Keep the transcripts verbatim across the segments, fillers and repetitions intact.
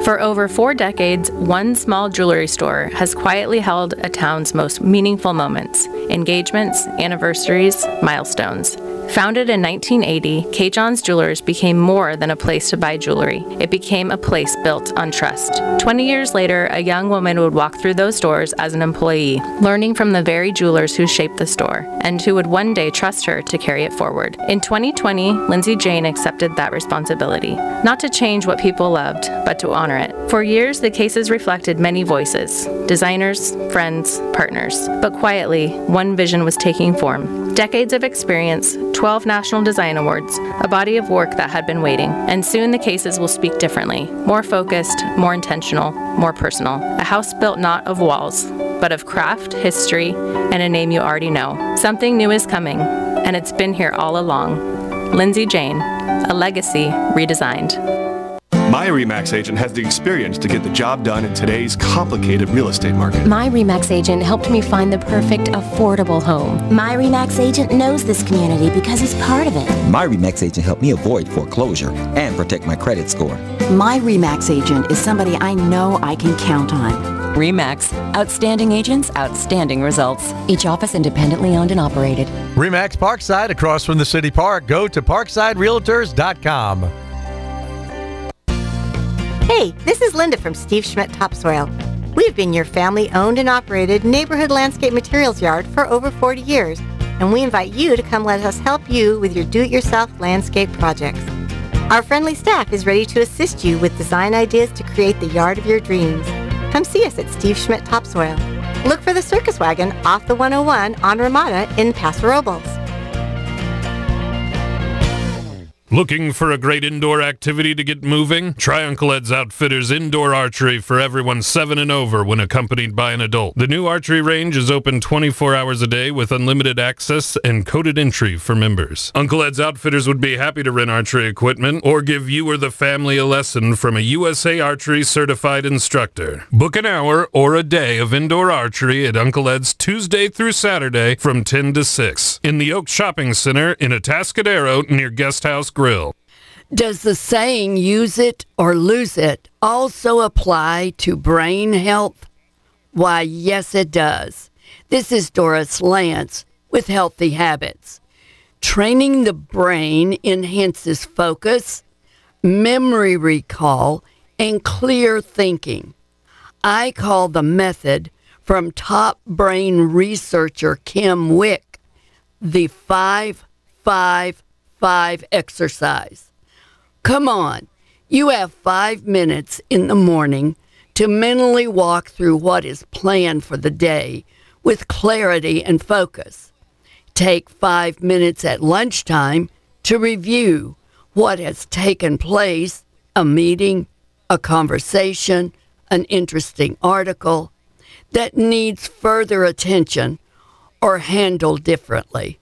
For over four decades, one small jewelry store has quietly held a town's most meaningful moments, engagements, anniversaries, milestones. Founded in nineteen eighty, K. John's Jewelers became more than a place to buy jewelry. It became a place built on trust. Twenty years later, a young woman would walk through those doors as an employee, learning from the very jewelers who shaped the store, and who would one day trust her to carry it forward. In twenty twenty, Lindsay Jane accepted that responsibility, not to change what people loved, but to honor it. For years, the cases reflected many voices, designers, friends, partners. But quietly, one vision was taking form. Decades of experience, twelve National Design Awards, a body of work that had been waiting. And soon the cases will speak differently, more focused, more intentional, more personal. A house built not of walls, but of craft, history, and a name you already know. Something new is coming, and it's been here all along. Lindsay Jane, a legacy redesigned. My RE/MAX agent has the experience to get the job done in today's complicated real estate market. My RE/MAX agent helped me find the perfect, affordable home. My RE/MAX agent knows this community because he's part of it. My RE/MAX agent helped me avoid foreclosure and protect my credit score. My RE/MAX agent is somebody I know I can count on. RE/MAX. Outstanding agents, outstanding results. Each office independently owned and operated. RE/MAX Parkside, across from the city park. Go to parkside realtors dot com. Hey, this is Linda from Steve Schmidt Topsoil. We've been your family-owned and operated neighborhood landscape materials yard for over forty years, and we invite you to come let us help you with your do-it-yourself landscape projects. Our friendly staff is ready to assist you with design ideas to create the yard of your dreams. Come see us at Steve Schmidt Topsoil. Look for the circus wagon off the one oh one on Ramada in Paso Robles. Looking for a great indoor activity to get moving? Try Uncle Ed's Outfitters Indoor Archery for everyone seven and over when accompanied by an adult. The new archery range is open twenty-four hours a day with unlimited access and coded entry for members. Uncle Ed's Outfitters would be happy to rent archery equipment or give you or the family a lesson from a U S A Archery certified instructor. Book an hour or a day of indoor archery at Uncle Ed's Tuesday through Saturday from ten to six in the Oak Shopping Center in Atascadero near Guest House Grill. Does the saying use it or lose it also apply to brain health? Why, yes, it does. This is Doris Lance with Healthy Habits. Training the brain enhances focus, memory recall, and clear thinking. I call the method from top brain researcher Kim Wick the five five five exercise. Come on, you have five minutes in the morning to mentally walk through what is planned for the day with clarity and focus. Take five minutes at lunchtime to review what has taken place, a meeting, a conversation, an interesting article that needs further attention or handled differently.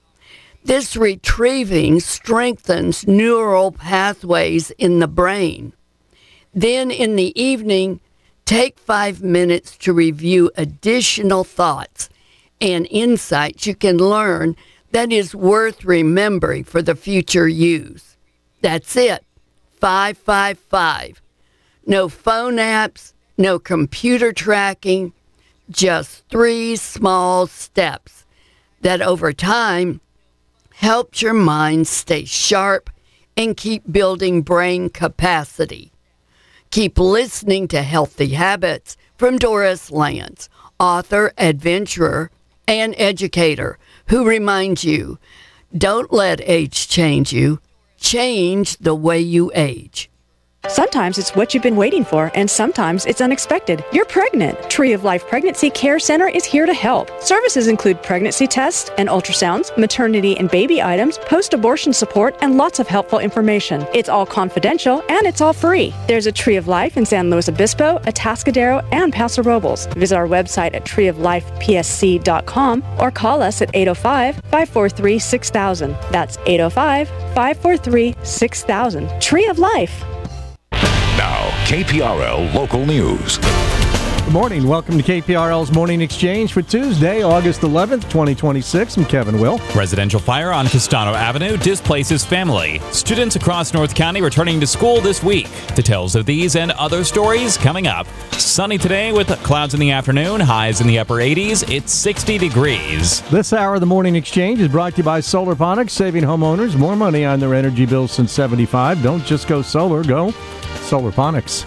This retrieving strengthens neural pathways in the brain. Then in the evening, take five minutes to review additional thoughts and insights you can learn that is worth remembering for the future use. That's it. five five five. No phone apps, no computer tracking, just three small steps that over time helps your mind stay sharp and keep building brain capacity. Keep listening to Healthy Habits from Doris Lance, author, adventurer, and educator, who reminds you, don't let age change you, change the way you age. Sometimes it's what you've been waiting for, and sometimes it's unexpected. You're pregnant. Tree of Life Pregnancy Care Center is here to help. Services include pregnancy tests and ultrasounds, maternity and baby items, post-abortion support, and lots of helpful information. It's all confidential, and it's all free. There's a Tree of Life in San Luis Obispo, Atascadero, and Paso Robles. Visit our website at tree of life p s c dot com or call us at eight oh five, five four three, six thousand. That's eight oh five, five four three, six thousand. Tree of Life. Now, K P R L Local News. Good morning. Welcome to K P R L's Morning Exchange for Tuesday, August eleventh, twenty twenty-six. I'm Kevin Will. Residential fire on Castano Avenue displaces family. Students across North County returning to school this week. Details of these and other stories coming up. Sunny today with clouds in the afternoon, highs in the upper eighties. It's sixty degrees. This hour of the Morning Exchange is brought to you by Solarponics, saving homeowners more money on their energy bills since seventy-five. Don't just go solar, go Solarponics.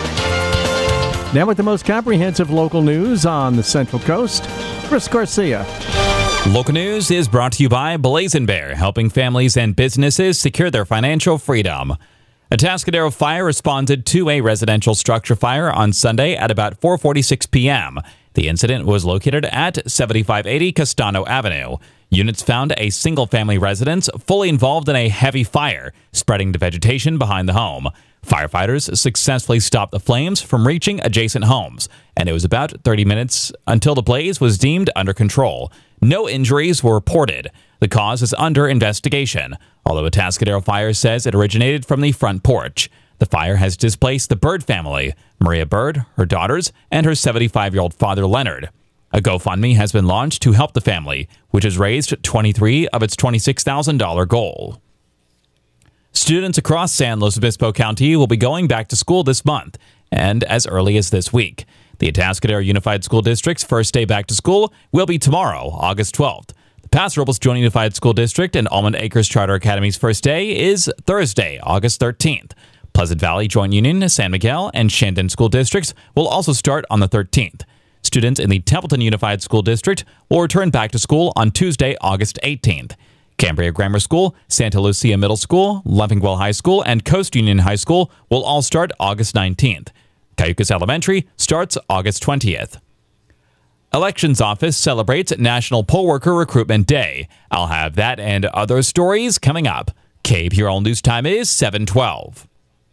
Now with the most comprehensive local news on the Central Coast, Chris Garcia. Local news is brought to you by Blazing Bear, helping families and businesses secure their financial freedom. A Atascadero fire responded to a residential structure fire on Sunday at about four forty-six p.m. The incident was located at seventy-five eighty Castano Avenue. Units found a single-family residence fully involved in a heavy fire, spreading to vegetation behind the home. Firefighters successfully stopped the flames from reaching adjacent homes, and it was about thirty minutes until the blaze was deemed under control. No injuries were reported. The cause is under investigation, although Atascadero Fire says it originated from the front porch. The fire has displaced the Bird family, Maria Bird, her daughters, and her seventy-five-year-old father, Leonard. A GoFundMe has been launched to help the family, which has raised twenty-three of its twenty-six thousand dollars goal. Students across San Luis Obispo County will be going back to school this month and as early as this week. The Atascadero Unified School District's first day back to school will be tomorrow, August twelfth. The Paso Robles Joint Unified School District and Almond Acres Charter Academy's first day is Thursday, August thirteenth. Pleasant Valley Joint Union, San Miguel, and Shandon School Districts will also start on the thirteenth. Students in the Templeton Unified School District will return back to school on Tuesday, August eighteenth. Cambria Grammar School, Santa Lucia Middle School, Leffingwell High School, and Coast Union High School will all start August nineteenth. Cayucas Elementary starts August twentieth. Elections Office celebrates National Poll Worker Recruitment Day. I'll have that and other stories coming up. K P R L News Time is seven twelve.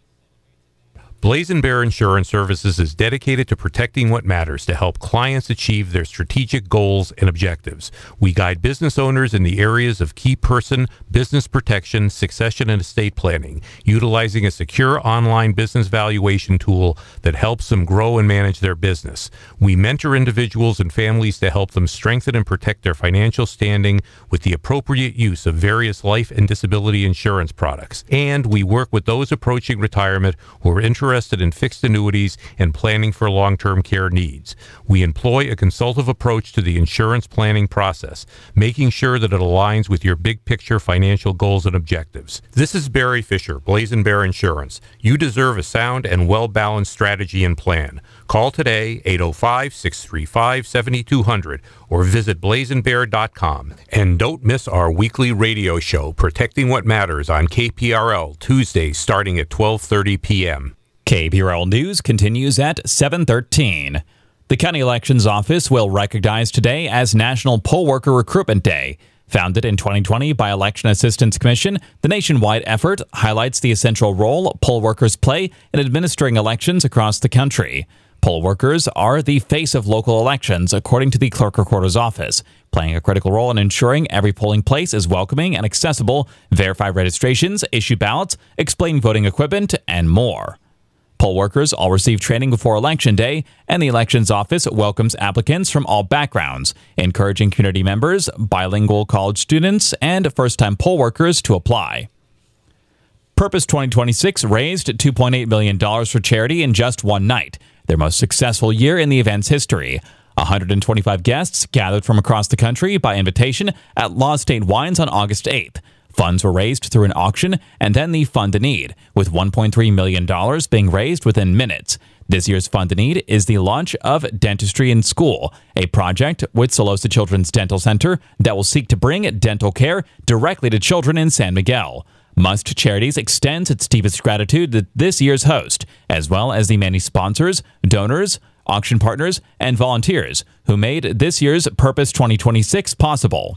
Blazing Bear Insurance Services is dedicated to protecting what matters to help clients achieve their strategic goals and objectives. We guide business owners in the areas of key person, business protection, succession, and estate planning, utilizing a secure online business valuation tool that helps them grow and manage their business. We mentor individuals and families to help them strengthen and protect their financial standing with the appropriate use of various life and disability insurance products. And we work with those approaching retirement who are interested interested in fixed annuities and planning for long-term care needs. We employ a consultative approach to the insurance planning process, making sure that it aligns with your big picture financial goals and objectives. This is Barry Fisher, Blazing Bear Insurance. You deserve a sound and well-balanced strategy and plan. Call today, eight oh five, six three five, seven two zero zero, or visit blazing bear dot com. And don't miss our weekly radio show, Protecting What Matters, on K P R L, Tuesdays starting at twelve thirty p.m. K P R L News continues at seven thirteen. The County Elections Office will recognize today as National Poll Worker Recruitment Day. Founded in twenty twenty by Election Assistance Commission, the nationwide effort highlights the essential role poll workers play in administering elections across the country. Poll workers are the face of local elections, according to the Clerk Recorder's Office, playing a critical role in ensuring every polling place is welcoming and accessible, verify registrations, issue ballots, explain voting equipment, and more. Poll workers all receive training before Election Day, and the Elections Office welcomes applicants from all backgrounds, encouraging community members, bilingual college students, and first-time poll workers to apply. Purpose twenty twenty-six raised two point eight million dollars for charity in just one night, their most successful year in the event's history. one hundred twenty-five guests gathered from across the country by invitation at Law State Wines on August eighth. Funds were raised through an auction and then the Fund a Need, with one point three million dollars being raised within minutes. This year's Fund a Need is the launch of Dentistry in School, a project with Solosa Children's Dental Center that will seek to bring dental care directly to children in San Miguel. Must Charities extends its deepest gratitude to this year's host, as well as the many sponsors, donors, auction partners, and volunteers who made this year's Purpose twenty twenty-six possible.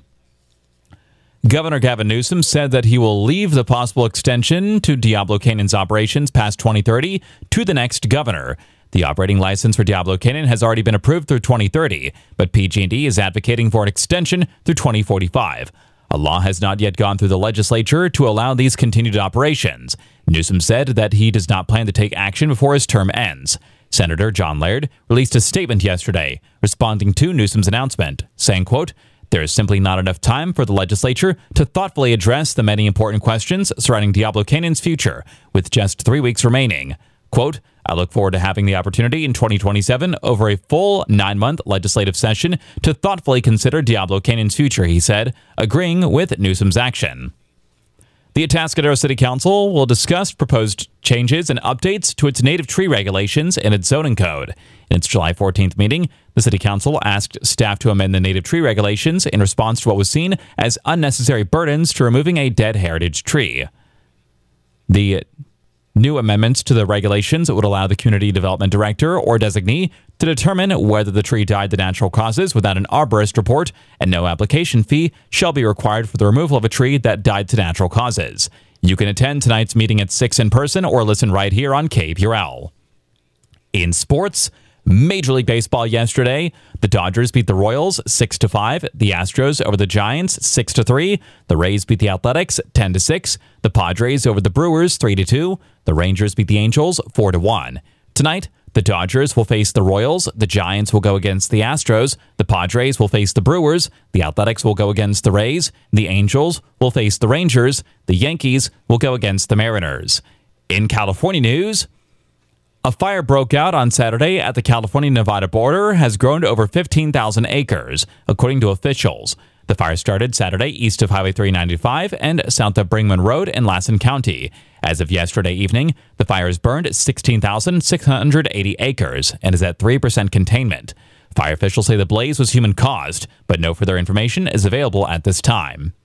Governor Gavin Newsom said that he will leave the possible extension to Diablo Canyon's operations past twenty thirty to the next governor. The operating license for Diablo Canyon has already been approved through twenty thirty, but P G and E is advocating for an extension through twenty forty-five. A law has not yet gone through the legislature to allow these continued operations. Newsom said that he does not plan to take action before his term ends. Senator John Laird released a statement yesterday responding to Newsom's announcement, saying, quote, "There is simply not enough time for the legislature to thoughtfully address the many important questions surrounding Diablo Canyon's future, with just three weeks remaining. Quote, I look forward to having the opportunity in twenty twenty-seven over a full nine-month legislative session to thoughtfully consider Diablo Canyon's future," he said, agreeing with Newsom's action. The Atascadero City Council will discuss proposed changes and updates to its native tree regulations and its zoning code. In its July fourteenth meeting, the City Council asked staff to amend the native tree regulations in response to what was seen as unnecessary burdens to removing a dead heritage tree. The new amendments to the regulations would allow the community development director or designee to determine whether the tree died to natural causes without an arborist report, and no application fee shall be required for the removal of a tree that died to natural causes. You can attend tonight's meeting at six in person or listen right here on K P R L. In sports, Major League Baseball yesterday, the Dodgers beat the Royals six to five, the Astros over the Giants six to three, the Rays beat the Athletics ten to six, the Padres over the Brewers three to two, the Rangers beat the Angels four to one. Tonight, the Dodgers will face the Royals, the Giants will go against the Astros, the Padres will face the Brewers, the Athletics will go against the Rays, the Angels will face the Rangers, the Yankees will go against the Mariners. In California news, a fire broke out on Saturday at the California-Nevada border, has grown to over fifteen thousand acres, according to officials. The fire started Saturday east of Highway three ninety-five and south of Brinkman Road in Lassen County. As of yesterday evening, the fire has burned sixteen thousand six hundred eighty acres and is at three percent containment. Fire officials say the blaze was human-caused, but no further information is available at this time.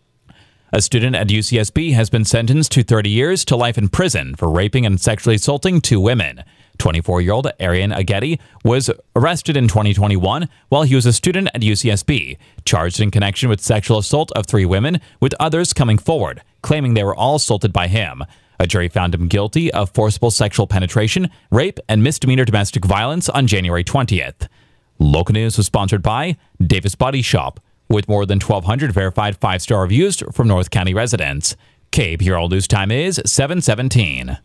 A student at U C S B has been sentenced to thirty years to life in prison for raping and sexually assaulting two women. twenty-four-year-old Arian Ageti was arrested in twenty twenty-one while he was a student at U C S B, charged in connection with sexual assault of three women, with others coming forward, claiming they were all assaulted by him. A jury found him guilty of forcible sexual penetration, rape, and misdemeanor domestic violence on January twentieth. Local news was sponsored by Davis Body Shop, with more than twelve hundred verified five-star reviews from North County residents. K P R L News Time is seven seventeen.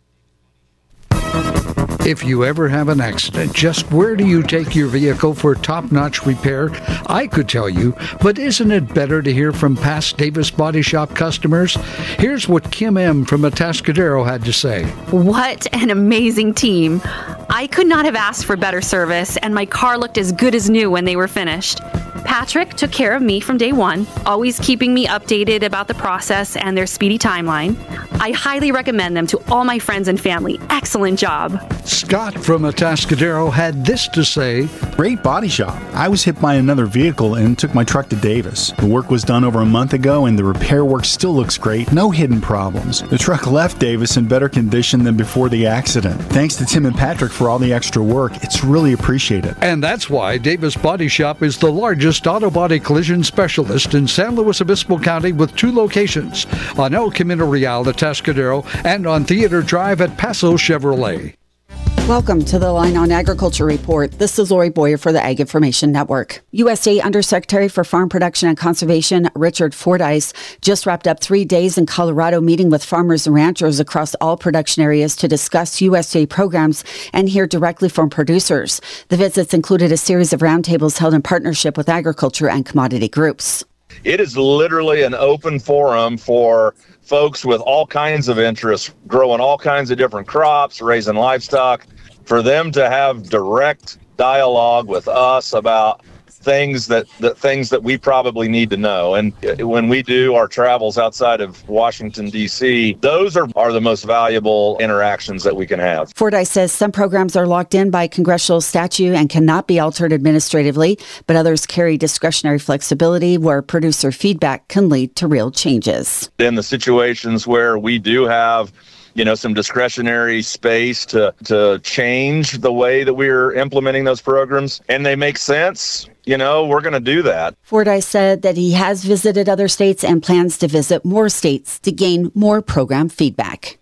If you ever have an accident, just where do you take your vehicle for top-notch repair? I could tell you, but isn't it better to hear from past Davis Body Shop customers? Here's what Kim M. from Atascadero had to say. What an amazing team. I could not have asked for better service, and my car looked as good as new when they were finished. Patrick took care of me from day one, always keeping me updated about the process and their speedy timeline. I highly recommend them to all my friends and family. Excellent job. Scott from Atascadero had this to say. Great body shop. I was hit by another vehicle and took my truck to Davis. The work was done over a month ago and the repair work still looks great. No hidden problems. The truck left Davis in better condition than before the accident. Thanks to Tim and Patrick for all the extra work. It's really appreciated. And that's why Davis Body Shop is the largest auto body collision specialist in San Luis Obispo County, with two locations on El Camino Real, Atascadero, and on Theater Drive at Paso Chevrolet. Welcome to the Line on Agriculture Report. This is Lori Boyer for the Ag Information Network. U S D A Undersecretary for Farm Production and Conservation Richard Fordyce just wrapped up three days in Colorado meeting with farmers and ranchers across all production areas to discuss U S D A programs and hear directly from producers. The visits included a series of roundtables held in partnership with agriculture and commodity groups. It is literally an open forum for folks with all kinds of interests, growing all kinds of different crops, raising livestock, for them to have direct dialogue with us about things that, that things that we probably need to know. And when we do our travels outside of Washington, D C, those are, are the most valuable interactions that we can have. Fordyce says some programs are locked in by congressional statute and cannot be altered administratively, but others carry discretionary flexibility where producer feedback can lead to real changes. In the situations where we do have you know, some discretionary space to, to change the way that we're implementing those programs, and they make sense, you know, we're going to do that. Fordyce said that he has visited other states and plans to visit more states to gain more program feedback.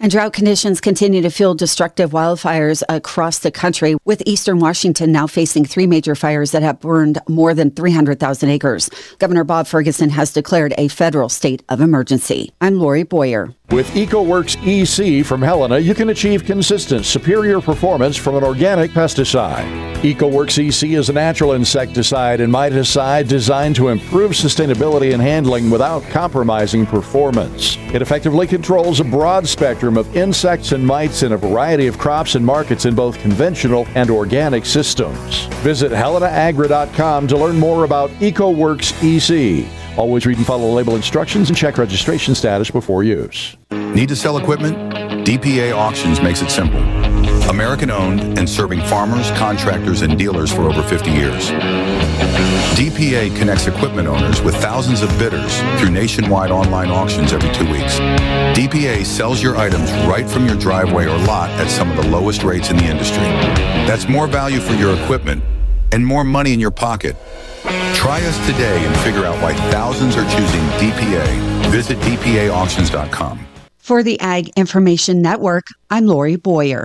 And drought conditions continue to fuel destructive wildfires across the country, with eastern Washington now facing three major fires that have burned more than three hundred thousand acres. Governor Bob Ferguson has declared a federal state of emergency. I'm Lori Boyer. With EcoWorks E C from Helena, you can achieve consistent, superior performance from an organic pesticide. EcoWorks E C is a natural insecticide and miticide designed to improve sustainability and handling without compromising performance. It effectively controls a broad spectrum of insects and mites in a variety of crops and markets in both conventional and organic systems. Visit helena agra dot com to learn more about EcoWorks E C. Always read and follow label instructions and check registration status before use. Need to sell equipment? D P A Auctions makes it simple. American-owned and serving farmers, contractors, and dealers for over fifty years. D P A connects equipment owners with thousands of bidders through nationwide online auctions every two weeks. D P A sells your items right from your driveway or lot at some of the lowest rates in the industry. That's more value for your equipment and more money in your pocket. Try us today and figure out why thousands are choosing D P A. Visit D P A auctions dot com. For the Ag Information Network, I'm Lori Boyer.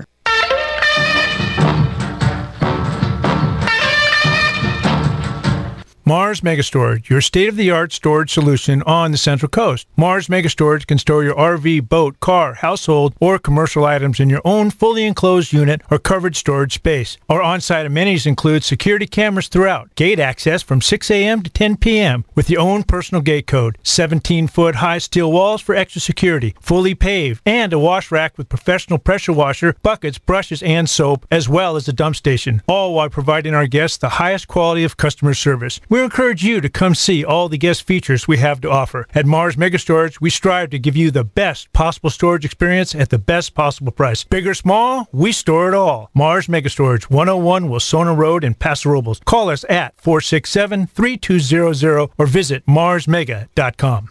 Mars Megastorage, your state-of-the-art storage solution on the Central Coast. Mars Megastorage can store your R V, boat, car, household, or commercial items in your own fully enclosed unit or covered storage space. Our on-site amenities include security cameras throughout, gate access from six a.m. to ten p.m. with your own personal gate code, seventeen-foot high steel walls for extra security, fully paved, and a wash rack with professional pressure washer, buckets, brushes, and soap, as well as a dump station, all while providing our guests the highest quality of customer service. We encourage you to come see all the guest features we have to offer. At Mars Megastorage, we strive to give you the best possible storage experience at the best possible price. Big or small, we store it all. Mars Megastorage, one oh one Wilsona Road in Paso Robles. Call us at four six seven, three two zero zero or visit mars mega dot com.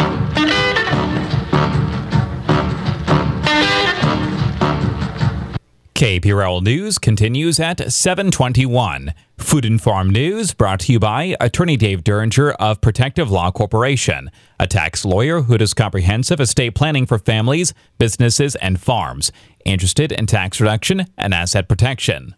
K P R L News continues at seven twenty-one. Food and Farm News brought to you by Attorney Dave Derringer of Protective Law Corporation, a tax lawyer who does comprehensive estate planning for families, businesses, and farms, interested in tax reduction and asset protection.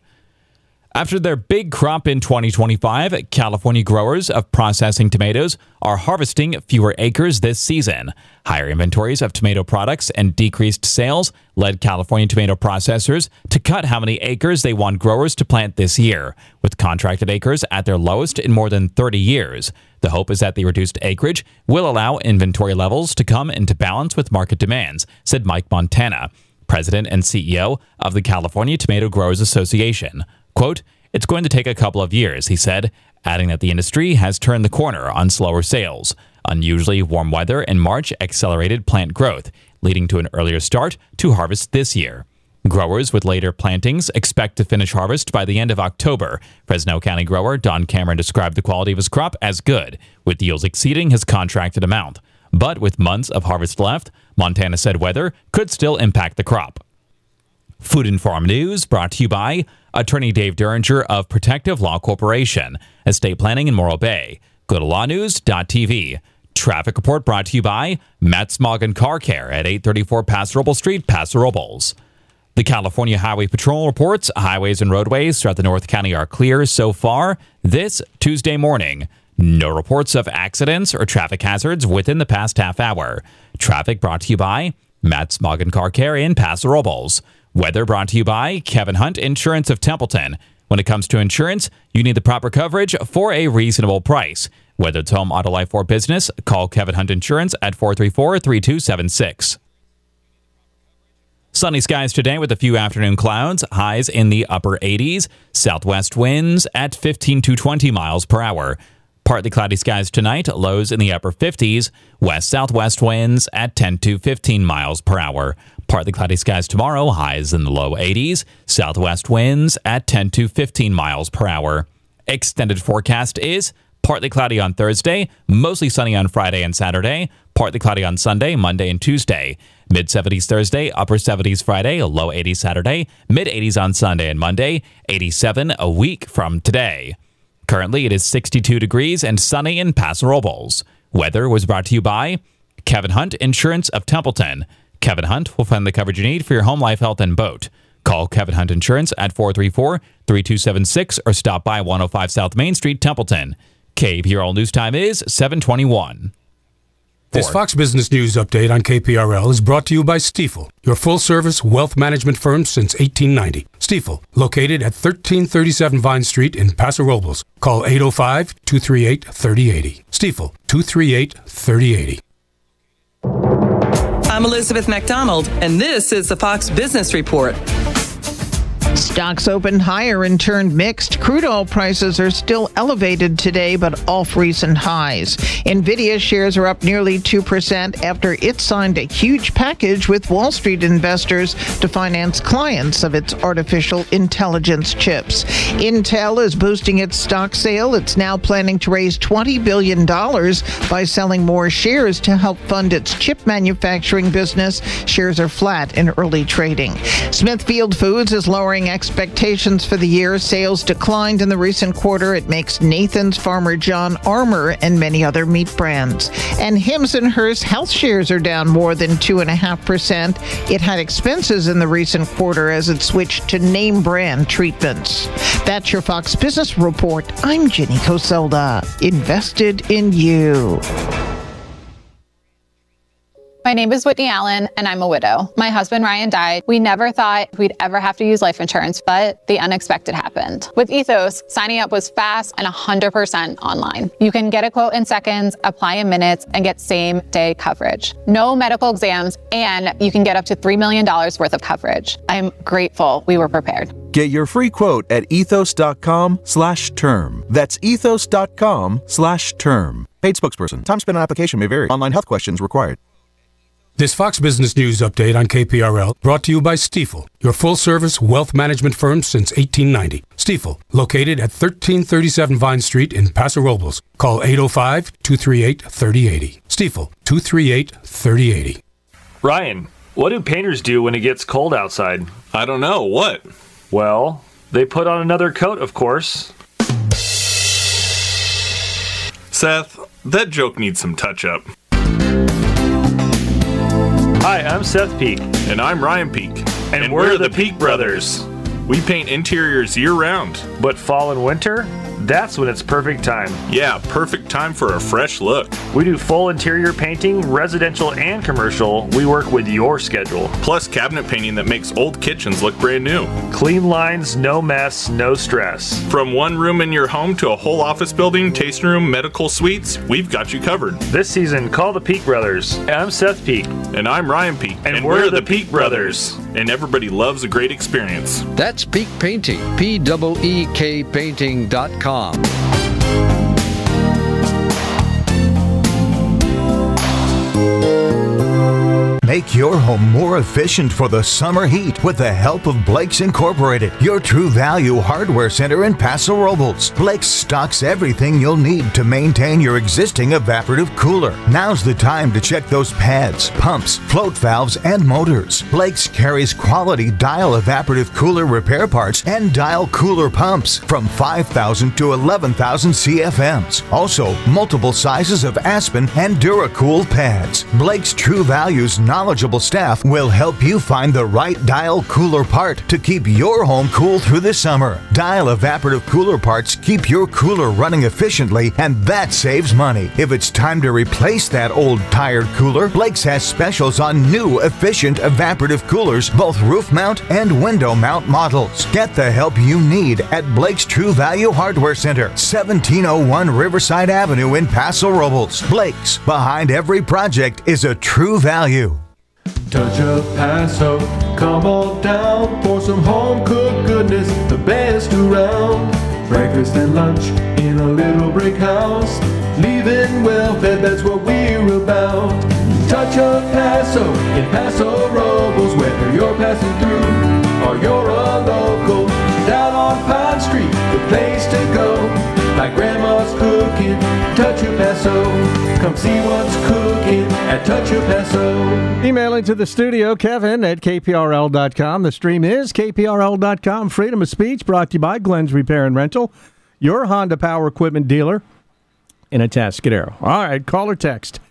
After their big crop in twenty twenty-five, California growers of processing tomatoes are harvesting fewer acres this season. Higher inventories of tomato products and decreased sales led California tomato processors to cut how many acres they want growers to plant this year, with contracted acres at their lowest in more than thirty years. The hope is that the reduced acreage will allow inventory levels to come into balance with market demands, said Mike Montana, president and C E O of the California Tomato Growers Association. Quote, "It's going to take a couple of years," he said, adding that the industry has turned the corner on slower sales. Unusually warm weather in March accelerated plant growth, leading to an earlier start to harvest this year. Growers with later plantings expect to finish harvest by the end of October. Fresno County grower Don Cameron described the quality of his crop as good, with yields exceeding his contracted amount. But with months of harvest left, Montana said weather could still impact the crop. Food and Farm News brought to you by Attorney Dave Derringer of Protective Law Corporation, estate planning in Morro Bay. Go to law news dot t v. Traffic report brought to you by Matt Smoggin Car Care at eight thirty-four Paso Robles Street, Paso Robles. The California Highway Patrol reports highways and roadways throughout the North County are clear so far this Tuesday morning. No reports of accidents or traffic hazards within the past half hour. Traffic brought to you by Matt Smoggin Car Care in Paso Robles. Weather brought to you by Kevin Hunt Insurance of Templeton. When it comes to insurance, you need the proper coverage for a reasonable price. Whether it's home, auto, life, or business, call Kevin Hunt Insurance at four three four, three two seven six. Sunny skies today with a few afternoon clouds, highs in the upper eighties, southwest winds at fifteen to twenty miles per hour. Partly cloudy skies tonight, lows in the upper fifties, west-southwest winds at ten to fifteen miles per hour. Partly cloudy skies tomorrow, highs in the low eighties, southwest winds at ten to fifteen miles per hour. Extended forecast is partly cloudy on Thursday, mostly sunny on Friday and Saturday, partly cloudy on Sunday, Monday, and Tuesday. Mid-seventies Thursday, upper seventies Friday, low eighties Saturday, mid-eighties on Sunday and Monday, eighty-seven a week from today. Currently, it is sixty-two degrees and sunny in Paso Robles. Weather was brought to you by Kevin Hunt Insurance of Templeton. Kevin Hunt will find the coverage you need for your home, life, health, and boat. Call Kevin Hunt Insurance at four three four, three two seven six or stop by one oh five South Main Street, Templeton. K P R L News Time is seven twenty-one. This Fox Business News update on K P R L is brought to you by Stifel, your full-service wealth management firm since eighteen ninety. Stifel, located at thirteen thirty-seven Vine Street in Paso Robles. Call eight oh five, two three eight, three oh eight oh. Stifel, two three eight, three oh eight oh. I'm Elizabeth McDonald, and this is the Fox Business Report. Stocks opened higher and turned mixed. Crude oil prices are still elevated today, but off recent highs. Nvidia shares are up nearly two percent after it signed a huge package with Wall Street investors to finance clients of its artificial intelligence chips. Intel is boosting its stock sale. It's now planning to raise twenty billion dollars by selling more shares to help fund its chip manufacturing business. Shares are flat in early trading. Smithfield Foods is lowering expectations for the year. Sales declined in the recent quarter. It makes Nathan's, Farmer John, Armour, and many other meat brands. And Hims and Hers health shares are down more than two point five percent. It had expenses in the recent quarter as it switched to name brand treatments. That's your Fox Business Report. I'm Jenny Coselda. Invested in you. My name is Whitney Allen, and I'm a widow. My husband, Ryan, died. We never thought we'd ever have to use life insurance, but the unexpected happened. With Ethos, signing up was fast and one hundred percent online. You can get a quote in seconds, apply in minutes, and get same-day coverage. No medical exams, and you can get up to three million dollars worth of coverage. I'm grateful we were prepared. Get your free quote at ethos.com slash term. That's ethos.com slash term. Paid spokesperson. Time spent on application may vary. Online health questions required. This Fox Business News update on K P R L brought to you by Stifel, your full-service wealth management firm since eighteen ninety. Stifel, located at thirteen thirty-seven Vine Street in Paso Robles. Call eight oh five, two three eight, three oh eight oh. Stifel, two three eight, three oh eight oh. Ryan, what do painters do when it gets cold outside? I don't know. What? Well, they put on another coat, of course. Seth, that joke needs some touch-up. Hi, I'm Seth Peak. And I'm Ryan Peak. And, and we're, we're the the Peak Peak Brothers. Brothers. We paint interiors year-round. But fall and winter? That's when it's perfect time. Yeah, perfect time for a fresh look. We do full interior painting, residential and commercial. We work with your schedule. Plus cabinet painting that makes old kitchens look brand new. Clean lines, no mess, no stress. From one room in your home to a whole office building, tasting room, medical suites, we've got you covered. This season, call the Peak Brothers. I'm Seth Peak. And I'm Ryan Peak. And, and we're, we're the, the Peak, Peak Brothers. Brothers. And everybody loves a great experience. That's Peak Painting. P E E K painting dot com. Make your home more efficient for the summer heat with the help of Blake's Incorporated, your true value hardware center in Paso Robles. Blake's stocks everything you'll need to maintain your existing evaporative cooler. Now's the time to check those pads, pumps, float valves, and motors. Blake's carries quality dial evaporative cooler repair parts and dial cooler pumps from five thousand to eleven thousand C F Ms. Also, multiple sizes of Aspen and DuraCool pads. Blake's True Values knowledgeable staff will help you find the right dial cooler part to keep your home cool through the summer. Dial evaporative cooler parts keep your cooler running efficiently, and that saves money. If it's time to replace that old tired cooler, Blake's has specials on new efficient evaporative coolers, both roof mount and window mount models. Get the help you need at Blake's True Value Hardware Center, seventeen oh one Riverside Avenue in Paso Robles. Blake's, behind every project is a true value. Touch of Paso, come on down for some home-cooked goodness, the best around. Breakfast and lunch in a little brick house, leaving well-fed, that's what we're about. Touch of Paso in Paso Robles, whether you're passing through or you're a local. Down on Pine Street, the place to go, like Grandma's cooking, Touch of Paso. Come see what's cooking at Touch of Paso. Email into the studio, Kevin at K P R L dot com. The stream is K P R L dot com. Freedom of Speech brought to you by Glenn's Repair and Rental, your Honda Power Equipment dealer in Atascadero. All right, call or text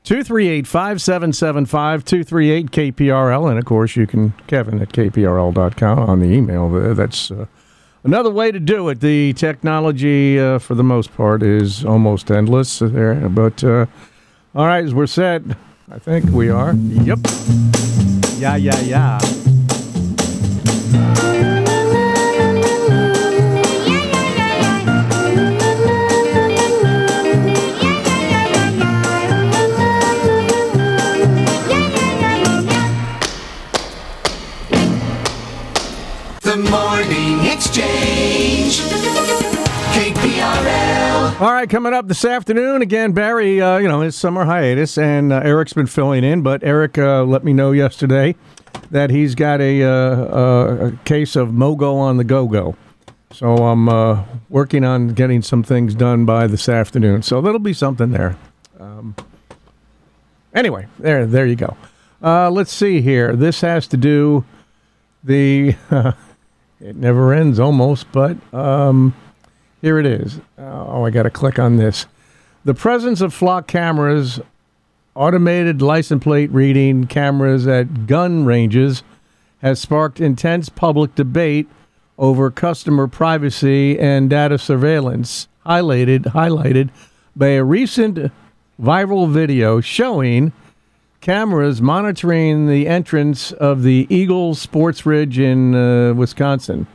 two three eight, five seven seven five, two three eight K P R L. And, of course, you can, Kevin at K P R L dot com on the email. That's uh, another way to do it. The technology, uh, for the most part, is almost endless there. But, uh, all right, as we're set, I think we are. Yep. Yeah, yeah, yeah. The Morning Exchange. K P R L. All right, coming up this afternoon, again, Barry, uh, you know, his summer hiatus, and uh, Eric's been filling in, but Eric uh, let me know yesterday that he's got a, uh, uh, a case of Mogo on the go-go. So I'm uh, working on getting some things done by this afternoon. So there'll be something there. Um, anyway, there, there you go. Uh, let's see here. This has to do the... Uh, it never ends almost, but um, here it is. Oh, I got to click on this. The presence of flock cameras, automated license plate reading cameras at gun ranges, has sparked intense public debate over customer privacy and data surveillance, highlighted highlighted by a recent viral video showing cameras monitoring the entrance of the Eagle Sports Ridge in uh, Wisconsin.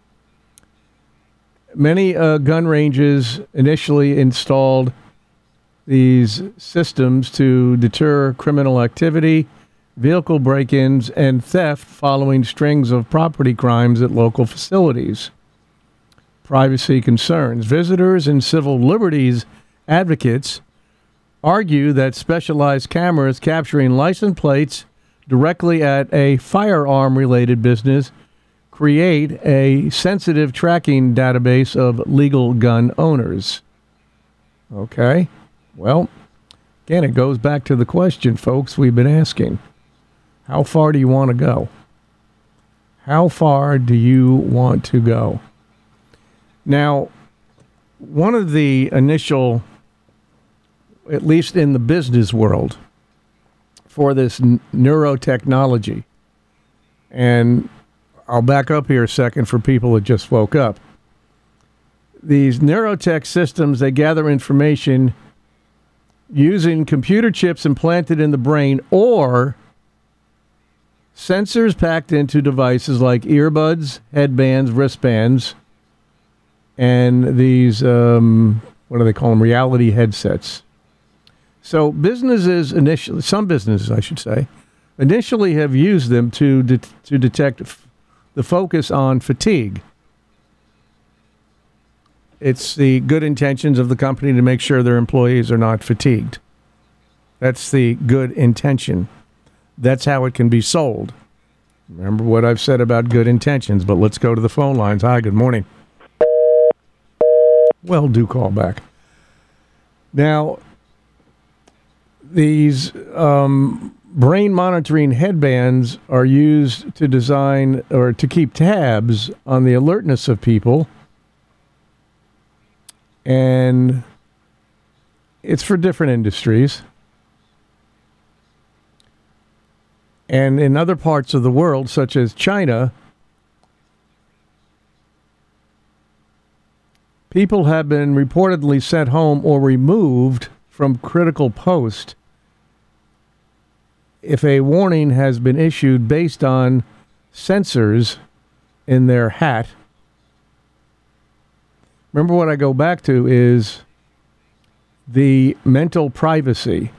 Many uh, gun ranges initially installed these systems to deter criminal activity, vehicle break-ins, and theft following strings of property crimes at local facilities. Privacy concerns. Visitors and civil liberties advocates argue that specialized cameras capturing license plates directly at a firearm-related business create a sensitive tracking database of legal gun owners. Okay, well, again, it goes back to the question, folks, we've been asking. How far do you want to go? How far do you want to go? Now, one of the initial, at least in the business world, for this n- neurotechnology, and I'll back up here a second for people that just woke up. These neurotech systems, they gather information using computer chips implanted in the brain or sensors packed into devices like earbuds, headbands, wristbands, and these, um, what do they call them, reality headsets. So businesses initially, some businesses, I should say, initially have used them to de- to detect f- the focus on fatigue. It's the good intentions of the company to make sure their employees are not fatigued. That's the good intention. That's how it can be sold. Remember what I've said about good intentions, but let's go to the phone lines. Hi, good morning. Well, do call back. Now, these um, brain monitoring headbands are used to design or to keep tabs on the alertness of people. And it's for different industries. And in other parts of the world, such as China, people have been reportedly sent home or removed from critical posts if a warning has been issued based on sensors in their hat. Remember, what I go back to is the mental privacy.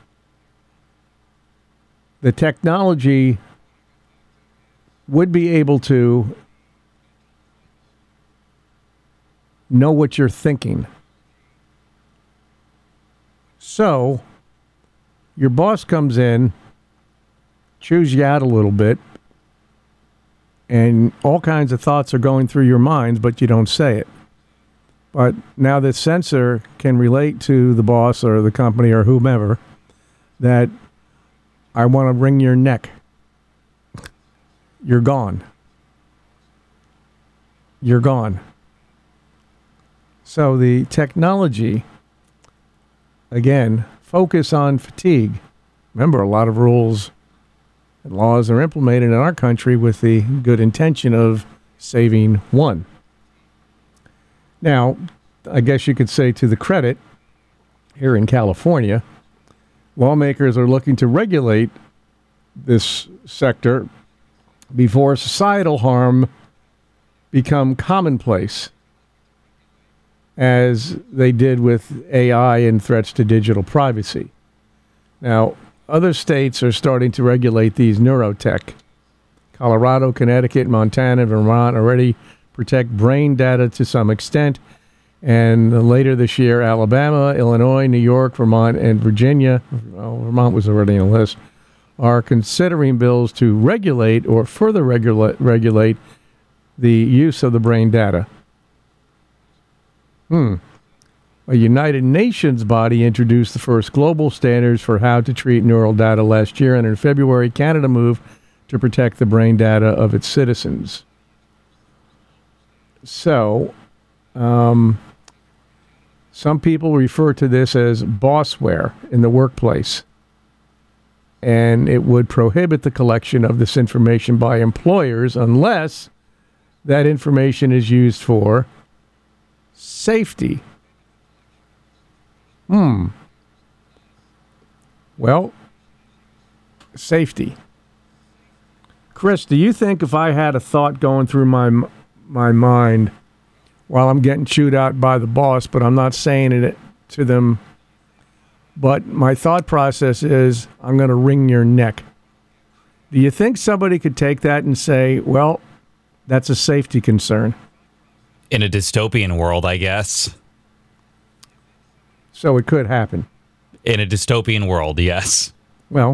The technology would be able to know what you're thinking. So, your boss comes in, chews you out a little bit, and all kinds of thoughts are going through your minds, but you don't say it. But now this sensor can relate to the boss or the company or whomever that I want to wring your neck. You're gone. You're gone. So the technology, again, focus on fatigue. Remember, a lot of rules and laws are implemented in our country with the good intention of saving one. Now, I guess you could say to the credit, here in California, lawmakers are looking to regulate this sector before societal harm become commonplace, as they did with A I and threats to digital privacy. Now, other states are starting to regulate these neurotech. Colorado, Connecticut, Montana, Vermont already protect brain data to some extent. And later this year, Alabama, Illinois, New York, Vermont, and Virginia, well, Vermont was already on the list, are considering bills to regulate or further regula- regulate the use of the brain data. Hmm. A United Nations body introduced the first global standards for how to treat neural data last year, and in February, Canada moved to protect the brain data of its citizens. So, um, some people refer to this as bossware in the workplace, and it would prohibit the collection of this information by employers unless that information is used for safety. Hmm. Well, safety. Chris, do you think if I had a thought going through my my mind while I'm getting chewed out by the boss, but I'm not saying it to them, but my thought process is, I'm going to wring your neck. Do you think somebody could take that and say, well, that's a safety concern? In a dystopian world, I guess. So it could happen. In a dystopian world, yes. Well,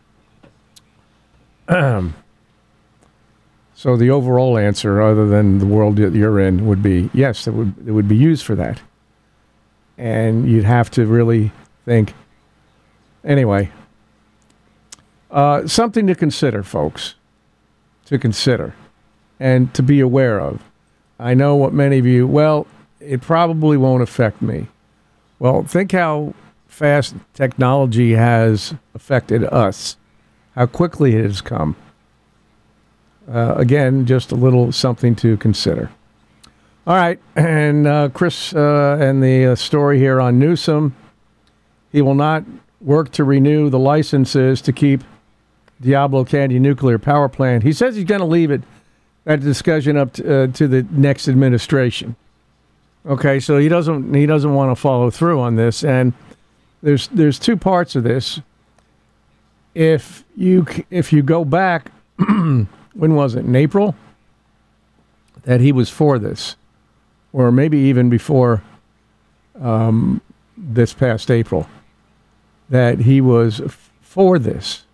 um, so the overall answer, other than the world that you're in, would be yes, it would it would be used for that. And you'd have to really think. Anyway, uh, something to consider, folks. To consider and to be aware of. I know what many of you, well, it probably won't affect me. Well, think how fast technology has affected us, how quickly it has come. Uh, again, just a little something to consider. All right, and uh, Chris uh, and the uh, story here on Newsom, he will not work to renew the licenses to keep Diablo Canyon Nuclear Power Plant. He says he's going to leave it, that discussion up to, uh, to the next administration. Okay, so he doesn't he doesn't want to follow through on this, and there's there's two parts of this. If you if you go back, when was it? In April, that he was for this, or maybe even before um, this past April, that he was for this.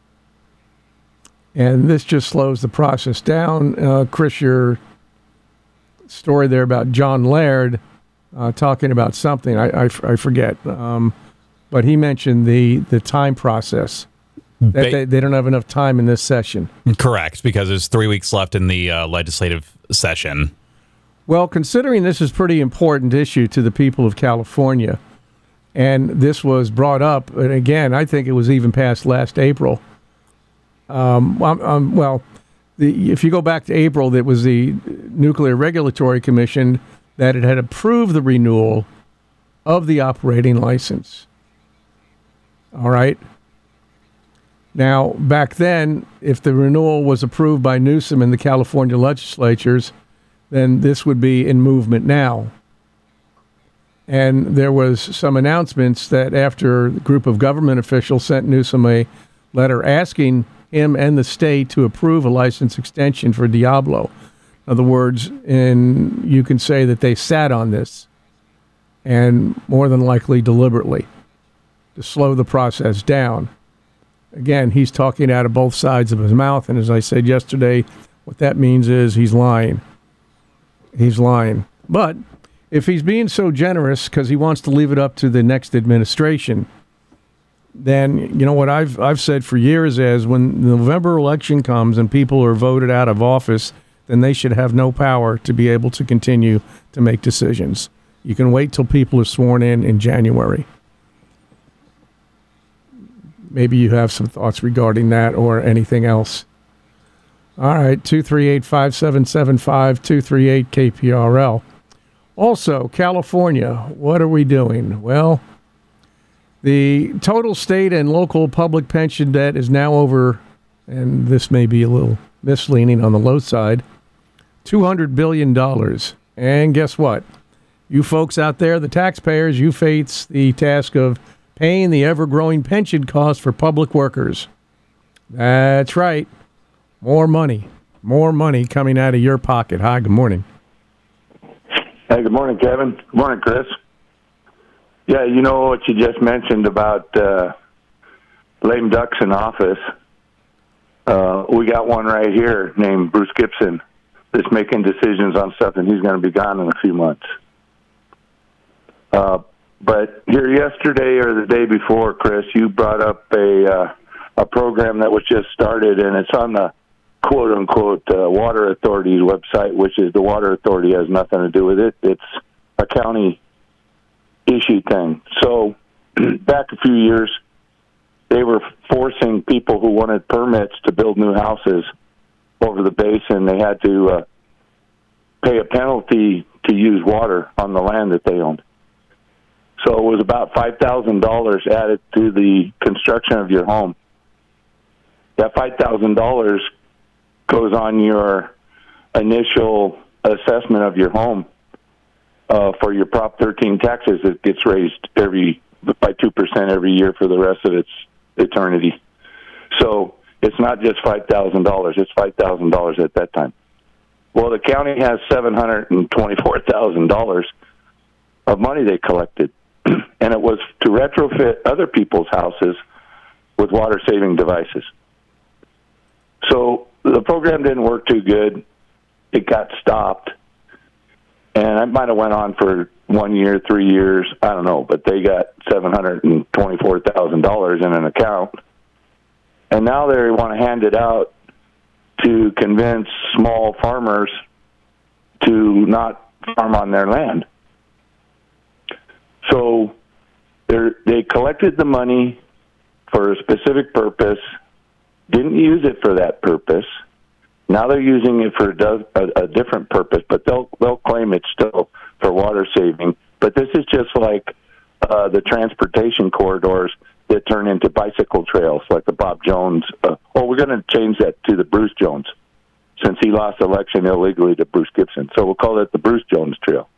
And this just slows the process down. Uh, Chris, your story there about John Laird uh, talking about something, I, I, I forget. Um, but he mentioned the, the time process, that ba- they, they don't have enough time in this session. Correct, because there's three weeks left in the uh, legislative session. Well, considering this is a pretty important issue to the people of California, and this was brought up, and again, I think it was even past last April. Um, um, um, well, the, if you go back to April, it was the Nuclear Regulatory Commission that it had approved the renewal of the operating license. All right. Now, back then, if the renewal was approved by Newsom and the California legislatures, then this would be in movement now. And there was some announcements that after a group of government officials sent Newsom a letter asking him and the state to approve a license extension for Diablo. In other words, in, you can say that they sat on this, and more than likely deliberately, to slow the process down. Again, he's talking out of both sides of his mouth, and as I said yesterday, what that means is he's lying. He's lying. But if he's being so generous because he wants to leave it up to the next administration, then, you know, what I've I've said for years is when the November election comes and people are voted out of office, then they should have no power to be able to continue to make decisions. You can wait till people are sworn in in January. maybe you have some thoughts regarding that or anything else. All right, two three eight, five seven seven five, two three eight K P R L. Also, California, what are we doing? Well, the total state and local public pension debt is now over, and this may be a little misleading on the low side, two hundred billion dollars. And guess what? You folks out there, the taxpayers, you face the task of paying the ever-growing pension costs for public workers. That's right. More money. More money coming out of your pocket. Hi, good morning. Hey, good morning, Kevin. Good morning, Chris. Yeah, you know what you just mentioned about uh, lame ducks in office. Uh, we got one right here named Bruce Gibson that's making decisions on stuff, and he's going to be gone in a few months. Uh, but here yesterday or the day before, Chris, you brought up a uh, a program that was just started, and it's on the quote-unquote uh, Water Authority's website, which is the Water Authority has nothing to do with it. It's a county issue thing. So back a few years, they were forcing people who wanted permits to build new houses over the basin. They had to uh, pay a penalty to use water on the land that they owned. So it was about five thousand dollars added to the construction of your home. That five thousand dollars goes on your initial assessment of your home uh, for your Prop thirteen taxes. It gets raised every by two percent every year for the rest of its eternity. So it's not just five thousand dollars. It's five thousand dollars at that time. Well, the county has seven hundred twenty-four thousand dollars of money they collected, and it was to retrofit other people's houses with water-saving devices. So the program didn't work too good. It got stopped, and it might have went on for one year, three years, I don't know, but they got seven hundred twenty-four thousand dollars in an account, and now they want to hand it out to convince small farmers to not farm on their land. So they collected the money for a specific purpose, didn't use it for that purpose. Now they're using it for a, a different purpose, but they'll they'll claim it's still for water saving. But this is just like uh, the transportation corridors that turn into bicycle trails, like the Bob Jones. Uh, oh, we're going to change that to the Bruce Jones, since he lost election illegally to Bruce Gibson. So we'll call it the Bruce Jones Trail.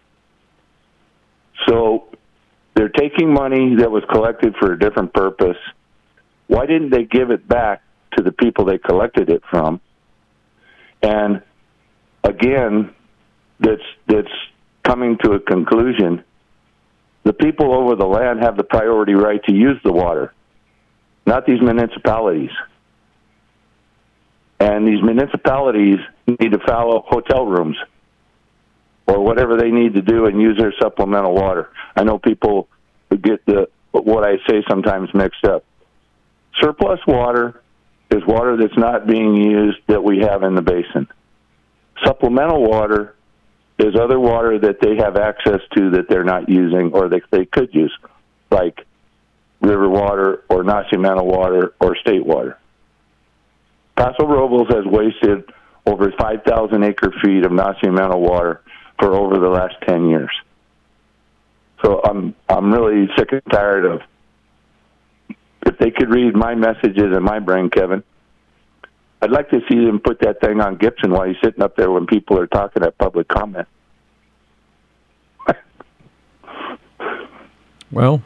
So they're taking money that was collected for a different purpose. Why didn't they give it back to the people they collected it from? And again, that's that's coming to a conclusion. The people over the land have the priority right to use the water, not these municipalities. And these municipalities need to fallow hotel rooms or whatever they need to do and use their supplemental water. I know people get the what I say sometimes mixed up. Surplus water is water that's not being used that we have in the basin. Supplemental water is other water that they have access to that they're not using or that they could use, like river water or Nacimiento water or state water. Paso Robles has wasted over five thousand acre feet of Nacimiento water for over the last ten years. So I'm I'm really sick and tired of, if they could read my messages in my brain, Kevin, I'd like to see them put that thing on Gibson while he's sitting up there when people are talking at public comment. Well,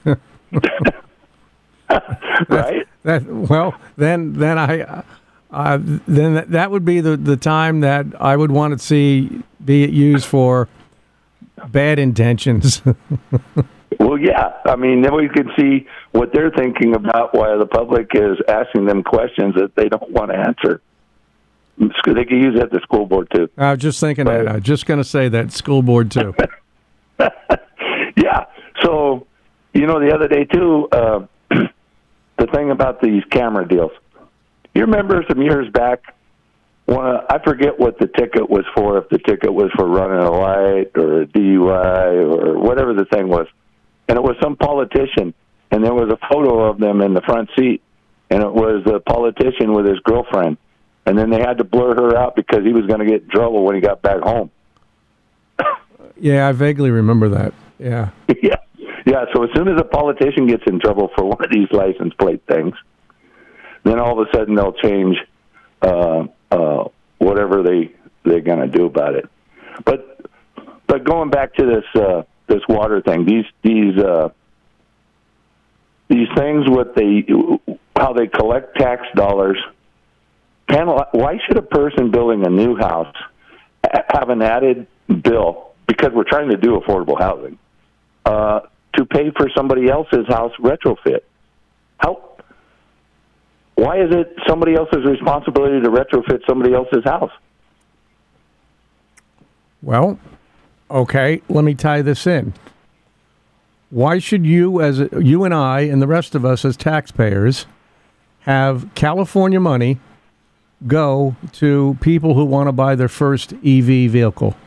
right? That, well, then then I uh, then that, that would be the, the time that I would want to see be it used for bad intentions. Well, yeah. I mean, then we can see what they're thinking about while the public is asking them questions that they don't want to answer. They can use that at the school board, too. I was just thinking but, that. I was just going to say that, school board, too. Yeah. So, you know, the other day, too, uh, the thing about these camera deals. You remember some years back, one of, I forget what the ticket was for, if the ticket was for running a light or a D U I or whatever the thing was. And it was some politician, and there was a photo of them in the front seat, and it was the politician with his girlfriend. And then they had to blur her out because he was going to get in trouble when he got back home. Yeah, I vaguely remember that. Yeah. yeah. Yeah, so as soon as a politician gets in trouble for one of these license plate things, then all of a sudden they'll change uh, uh, whatever they, they're going to do about it. But but going back to this uh, this water thing, these these uh, these things, what they how they collect tax dollars. Panel, why should a person building a new house have an added bill, because we're trying to do affordable housing, uh, to pay for somebody else's house retrofit? How? Why is it somebody else's responsibility to retrofit somebody else's house? Well, okay, let me tie this in. Why should you, as a, you and I and the rest of us as taxpayers, have California money go to people who want to buy their first E V vehicle?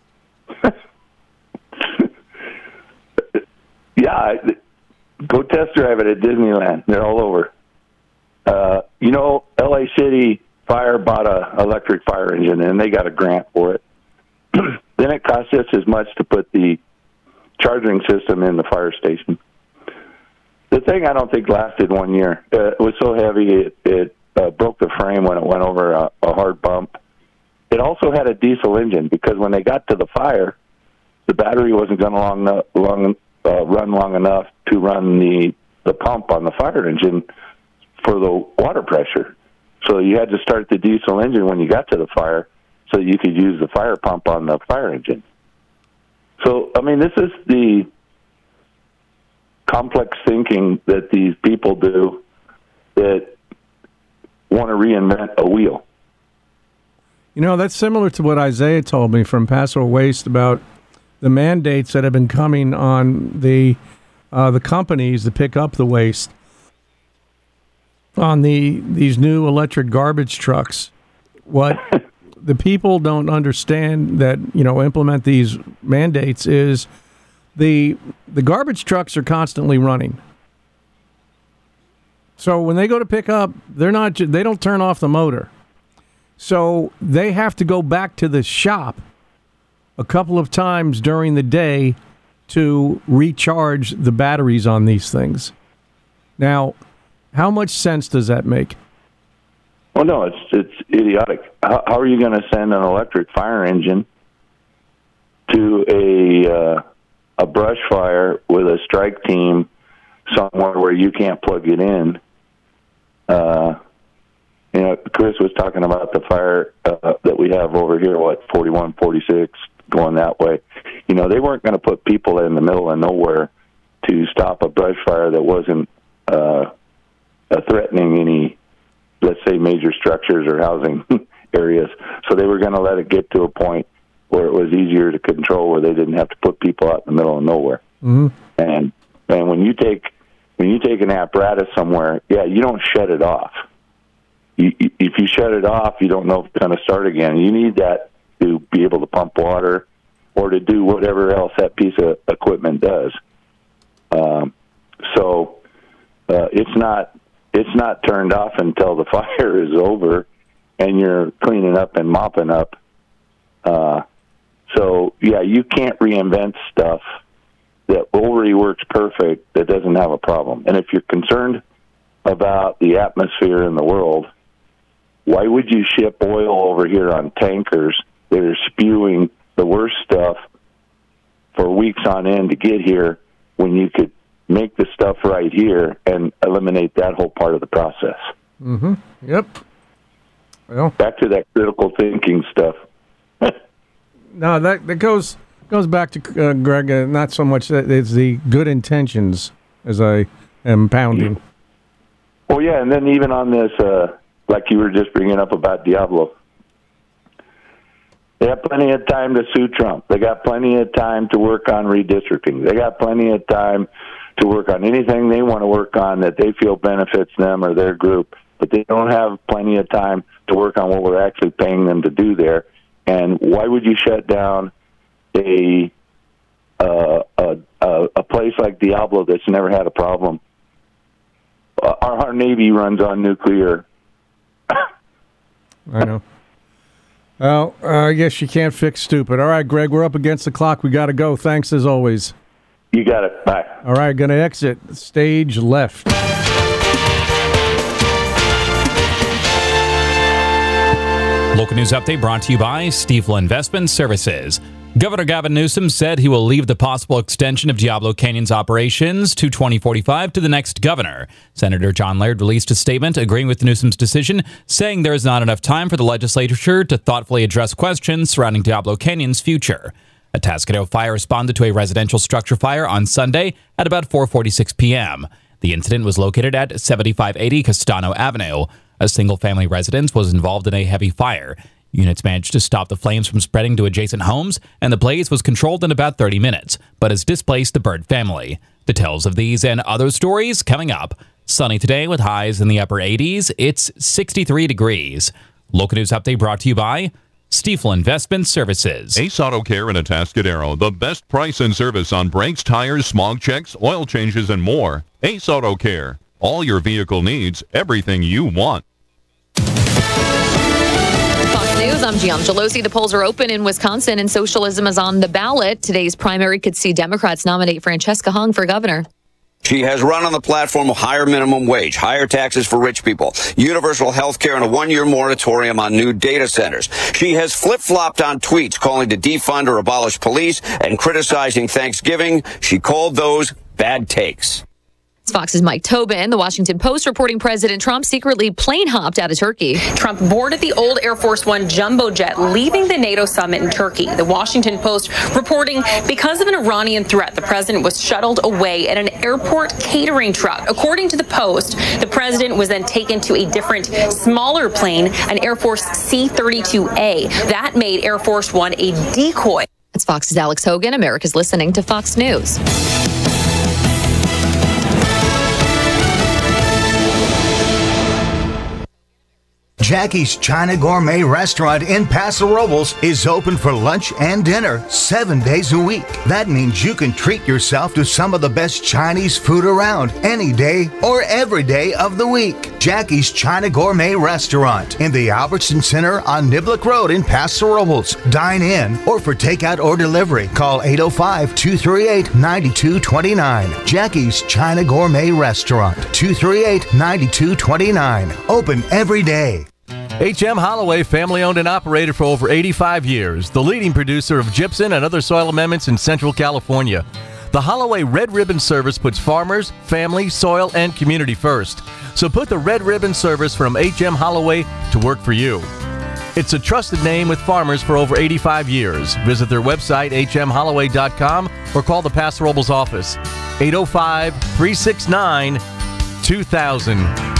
Yeah, go test drive it at Disneyland. They're all over. Uh, you know, L A City Fire bought a electric fire engine, and they got a grant for it. Then it cost just as much to put the charging system in the fire station. The thing I don't think lasted one year. Uh, it was so heavy it, it uh, broke the frame when it went over a, a hard bump. It also had a diesel engine, because when they got to the fire, the battery wasn't going to long, long, uh, run long enough to run the, the pump on the fire engine for the water pressure. So you had to start the diesel engine when you got to the fire so you could use the fire pump on the fire engine. So, I mean, this is the complex thinking that these people do that want to reinvent a wheel. You know, that's similar to what Isaiah told me from Paso Waste about the mandates that have been coming on the uh, the companies to pick up the waste on the these new electric garbage trucks. What the people don't understand that, you know, implement these mandates is the the garbage trucks are constantly running. So when they go to pick up, they're not they don't turn off the motor. So they have to go back to the shop a couple of times during the day to recharge the batteries on these things. Now, how much sense does that make? Well, no, it's it's idiotic. How, how are you going to send an electric fire engine to a uh, a brush fire with a strike team somewhere where you can't plug it in? Uh, you know, Chris was talking about the fire uh, that we have over here, what, forty-one, forty-six, going that way. You know, they weren't going to put people in the middle of nowhere to stop a brush fire that wasn't uh, uh, threatening any, let's say, major structures or housing areas. So they were going to let it get to a point where it was easier to control, where they didn't have to put people out in the middle of nowhere. Mm-hmm. And and when you take when you take an apparatus somewhere, yeah, you don't shut it off. You, if you shut it off, you don't know if it's going to start again. You need that to be able to pump water or to do whatever else that piece of equipment does. Um, so uh, it's not it's not turned off until the fire is over and you're cleaning up and mopping up. Uh, so, yeah, you can't reinvent stuff that already works perfect that doesn't have a problem. And if you're concerned about the atmosphere in the world, why would you ship oil over here on tankers that are spewing the worst stuff for weeks on end to get here when you could make the stuff right here and eliminate that whole part of the process? Mm-hmm. Yep. Well, back to that critical thinking stuff. No, that that goes goes back to uh, Greg. Uh, not so much that it's the good intentions as I am pounding. Well, yeah, and then even on this, uh, like you were just bringing up about Diablo, they have plenty of time to sue Trump. They got plenty of time to work on redistricting. They got plenty of time to work on anything they want to work on that they feel benefits them or their group, but they don't have plenty of time to work on what we're actually paying them to do there. And why would you shut down a uh, a, a, a place like Diablo that's never had a problem uh, our, our Navy runs on nuclear. I know. Well, uh, I guess you can't fix stupid. All right, Greg, we're up against the clock. We got to go. Thanks as always. You got it. Bye. All right, going to exit stage left. Local news update brought to you by Stifel Investment Services. Governor Gavin Newsom said he will leave the possible extension of Diablo Canyon's operations to twenty forty-five to the next governor. Senator John Laird released a statement agreeing with Newsom's decision, saying there is not enough time for the legislature to thoughtfully address questions surrounding Diablo Canyon's future. A Tascadero fire responded to a residential structure fire on Sunday at about four forty-six p.m. The incident was located at seventy-five eighty Castano Avenue. A single-family residence was involved in a heavy fire. Units managed to stop the flames from spreading to adjacent homes, and the blaze was controlled in about thirty minutes, but has displaced the Bird family. Details of these and other stories coming up. Sunny today with highs in the upper eighties. It's sixty-three degrees. Local news update brought to you by Stifel Investment Services. Ace Auto Care in Atascadero. The best price and service on brakes, tires, smog checks, oil changes, and more. Ace Auto Care. All your vehicle needs, everything you want. Fox News, I'm Gian Gelosi. The polls are open in Wisconsin and socialism is on the ballot. Today's primary could see Democrats nominate Francesca Hung for governor. She has run on the platform of higher minimum wage, higher taxes for rich people, universal health care, and a one-year moratorium on new data centers. She has flip-flopped on tweets calling to defund or abolish police and criticizing Thanksgiving. She called those bad takes. It's Fox's Mike Tobin. The Washington Post reporting President Trump secretly plane hopped out of Turkey. Trump boarded the old Air Force One jumbo jet, leaving the NATO summit in Turkey. The Washington Post reporting because of an Iranian threat, the president was shuttled away in an airport catering truck. According to the Post, the president was then taken to a different, smaller plane, an Air Force C thirty-two A. That made Air Force One a decoy. It's Fox's Alex Hogan. America's listening to Fox News. Jackie's China Gourmet Restaurant in Paso Robles is open for lunch and dinner seven days a week. That means you can treat yourself to some of the best Chinese food around any day or every day of the week. Jackie's China Gourmet Restaurant in the Albertson Center on Niblick Road in Paso Robles. Dine in or for takeout or delivery, call eight oh five, two three eight, nine two two nine. Jackie's China Gourmet Restaurant, two three eight, nine two two nine. Open every day. H M Holloway, family-owned and operated for over eighty-five years, the leading producer of gypsum and other soil amendments in Central California. The Holloway Red Ribbon Service puts farmers, family, soil, and community first. So put the Red Ribbon Service from H M Holloway to work for you. It's a trusted name with farmers for over eighty-five years. Visit their website, h m holloway dot com, or call the Paso Robles office, eight oh five, three six nine, two thousand.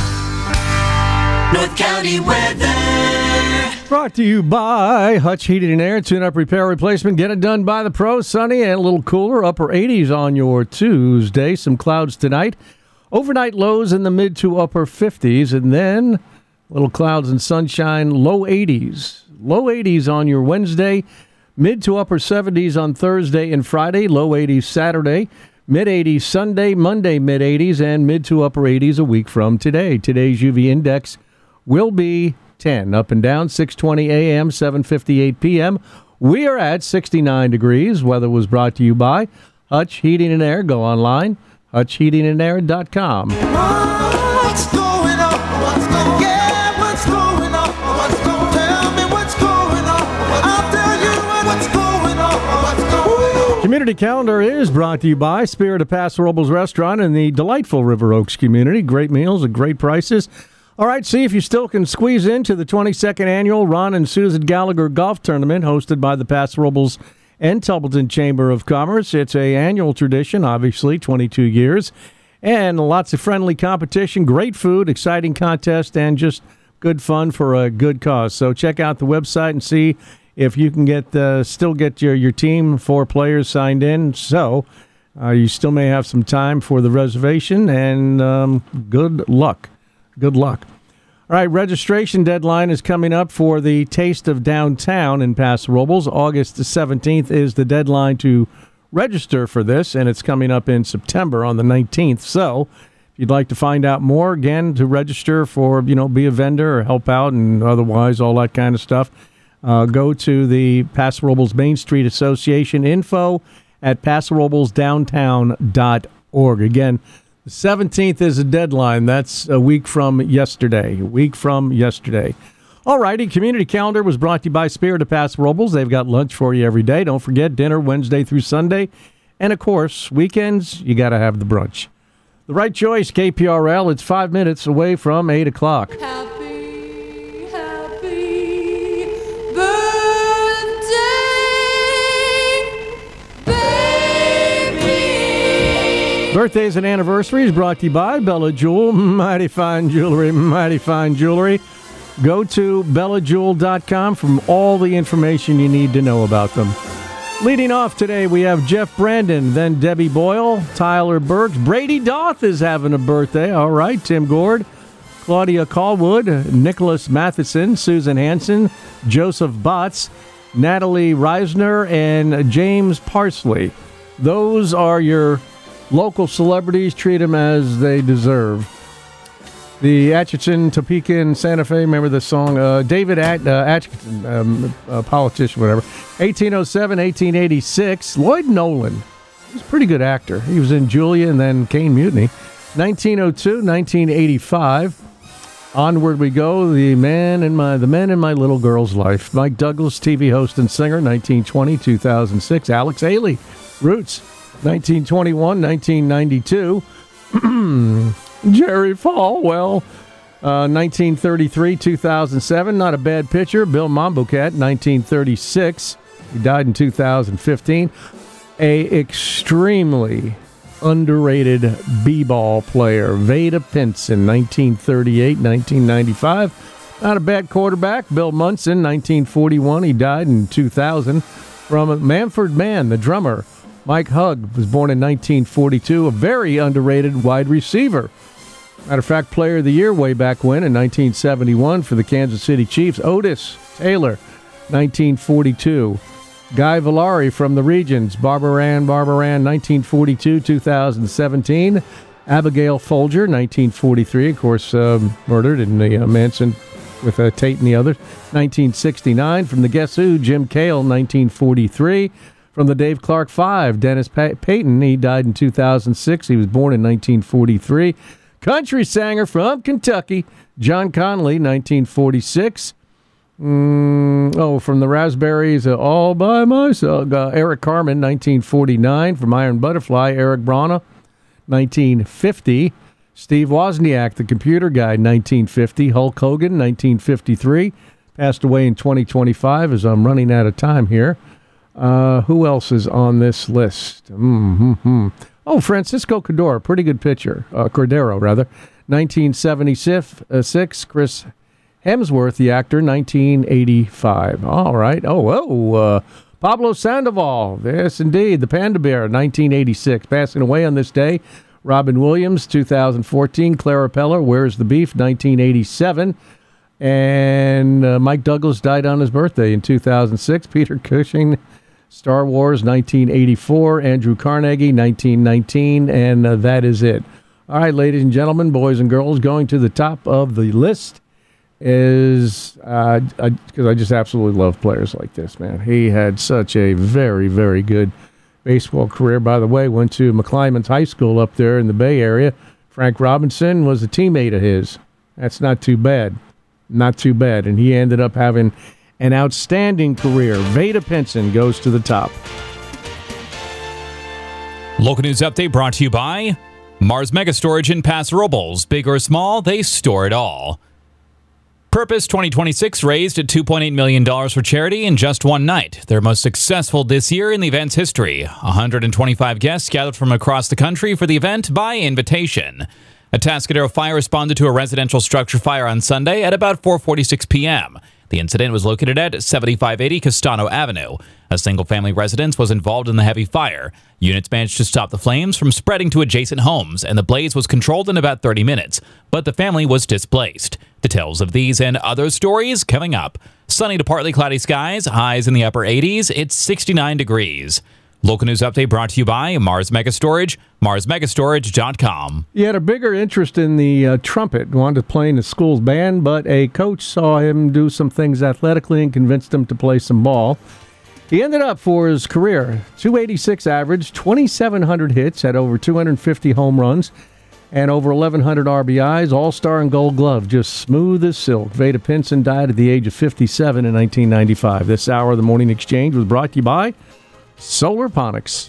North County weather. Brought to you by Hutch Heating and Air. Tune-up, repair, replacement. Get it done by the pros. Sunny and a little cooler. Upper eighties on your Tuesday. Some clouds tonight. Overnight lows in the mid to upper fifties. And then little clouds and sunshine. Low eighties. Low eighties on your Wednesday. Mid to upper seventies on Thursday and Friday. Low eighties Saturday. Mid-eighties Sunday. Monday mid-eighties. And mid to upper eighties a week from today. Today's U V index will be ten, up and down, six twenty a.m., seven fifty-eight p.m. We are at sixty-nine degrees. Weather was brought to you by Hutch Heating and Air. Go online, hutch heating and air dot com. What's going on? What's going on? Yeah, what's going on? What's going on? Tell me what's going on. I'll tell you what's going on. What's going on? Community Calendar is brought to you by Spirit of Paso Robles Restaurant in the delightful River Oaks community. Great meals at great prices. All right, see if you still can squeeze into the twenty-second annual Ron and Susan Gallagher Golf Tournament hosted by the Paso Robles and Tubbleton Chamber of Commerce. It's a annual tradition, obviously, twenty-two years, and lots of friendly competition, great food, exciting contest, and just good fun for a good cause. So check out the website and see if you can get uh, still get your, your team, four players signed in. So uh, you still may have some time for the reservation, and um, good luck. Good luck. All right, registration deadline is coming up for the Taste of Downtown in Paso Robles. August seventeenth is the deadline to register for this, and it's coming up in September on the nineteenth. So If you'd like to find out more, again, to register for, you know, be a vendor or help out and otherwise all that kind of stuff, uh, go to the Paso Robles Main Street Association, info at paso robles downtown dot org. Again, the seventeenth is a deadline. That's a week from yesterday. A week from yesterday. All righty, Community Calendar was brought to you by Spirit of Paso Robles. They've got lunch for you every day. Don't forget, dinner Wednesday through Sunday. And, of course, weekends, you got to have the brunch. The right choice, K P R L. It's five minutes away from eight o'clock. Happy, happy birthday, baby. Birthdays and anniversaries brought to you by Bella Jewel. Mighty fine jewelry, mighty fine jewelry. Go to bella jewel dot com for all the information you need to know about them. Leading off today, we have Jeff Brandon, then Debbie Boyle, Tyler Burks. Brady Doth is having a birthday. All right, Tim Gord, Claudia Callwood, Nicholas Matheson, Susan Hansen, Joseph Botts, Natalie Reisner, and James Parsley. Those are your local celebrities. Treat them as they deserve. The Atchison, Topeka, and Santa Fe, remember the song? Uh, David At, uh, Atchison, um, uh, politician, whatever. eighteen oh seven, eighteen eighty-six. Lloyd Nolan. He's a pretty good actor. He was in Julia and then Caine Mutiny. nineteen oh two, nineteen eighty-five. Onward we go. The man in my the man in my little girl's life. Mike Douglas, T V host and singer, nineteen twenty, two thousand six. Alex Haley, Roots, nineteen twenty-one, nineteen ninety-two. Jerry Falwell, uh, nineteen thirty-three, two thousand seven. Not a bad pitcher. Bill Mombocat, nineteen thirty-six. He died in two thousand fifteen. A extremely underrated b-ball player, Vada Pinson, nineteen thirty-eight, nineteen ninety-five. Not a bad quarterback. Bill Munson, nineteen forty-one. He died in two thousand. From Manford Mann, the drummer, Mike Hugg was born in nineteen forty-two, a very underrated wide receiver. Matter of fact, Player of the Year way back when in nineteen seventy-one for the Kansas City Chiefs. Otis Taylor, nineteen forty-two. Guy Villari from the Regions. Barbara Ann, Barbara Ann, nineteen forty-two, two thousand seventeen. Abigail Folger, nineteen forty-three, of course, um, murdered in the uh, Manson with uh, Tate and the others. nineteen sixty-nine. From the Guess Who, Jim Cale, nineteen forty-three. From the Dave Clark Five, Dennis pa- Payton. He died in two thousand six. He was born in nineteen forty-three. Country singer from Kentucky, John Connolly, nineteen forty-six. Mm, oh, from the Raspberries, uh, All by Myself. Uh, Eric Carmen, nineteen forty-nine. From Iron Butterfly, Eric Brana, nineteen fifty. Steve Wozniak, the computer guy, nineteen fifty. Hulk Hogan, nineteen fifty-three. Passed away in twenty twenty-five, as I'm running out of time here. Uh, who else is on this list? Mm-hmm. Oh, Francisco Cordero, pretty good pitcher. Uh, Cordero, rather. nineteen seventy-six. Chris Hemsworth, the actor, nineteen eighty-five. All right. Oh, whoa. Uh, Pablo Sandoval. Yes, indeed. The Panda Bear, nineteen eighty-six. Passing away on this day. Robin Williams, two thousand fourteen. Clara Peller, Where's the Beef, nineteen eighty-seven. And uh, Mike Douglas died on his birthday in two thousand six. Peter Cushing, Star Wars, nineteen eighty-four. Andrew Carnegie, nineteen nineteen. And uh, that is it. All right, ladies and gentlemen, boys and girls, going to the top of the list is, uh, because I, I just absolutely love players like this, man. He had such a very, very good baseball career. By the way, went to McClymonds High School up there in the Bay Area. Frank Robinson was a teammate of his. That's not too bad. Not too bad. And he ended up having an outstanding career. Vada Pinson goes to the top. Local news update brought to you by Mars Mega Storage in Paso Robles. Big or small, they store it all. Purpose twenty twenty-six raised at two point eight million dollars for charity in just one night. Their most successful this year in the event's history. one hundred twenty-five guests gathered from across the country for the event by invitation. A Atascadero fire responded to a residential structure fire on Sunday at about four forty-six p.m. The incident was located at seventy-five eighty Castano Avenue. A single-family residence was involved in the heavy fire. Units managed to stop the flames from spreading to adjacent homes, and the blaze was controlled in about thirty minutes, but the family was displaced. Details of these and other stories coming up. Sunny to partly cloudy skies, highs in the upper eighties. It's sixty-nine degrees. Local news update brought to you by Mars Mega Storage, mars mega storage dot com. He had a bigger interest in the uh, trumpet, wanted to play in the school's band, but a coach saw him do some things athletically and convinced him to play some ball. He ended up, for his career, two eighty-six average, twenty-seven hundred hits, had over two hundred fifty home runs, and over eleven hundred R B Is, all-star and gold glove, just smooth as silk. Vada Pinson died at the age of fifty-seven in nineteen ninety-five. This hour of the Morning Exchange was brought to you by Solar Ponics.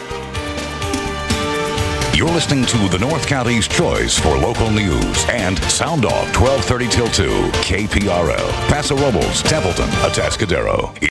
You're listening to the North County's choice for local news and Sound Off twelve thirty till two, K P R L, Paso Robles, Templeton, Atascadero.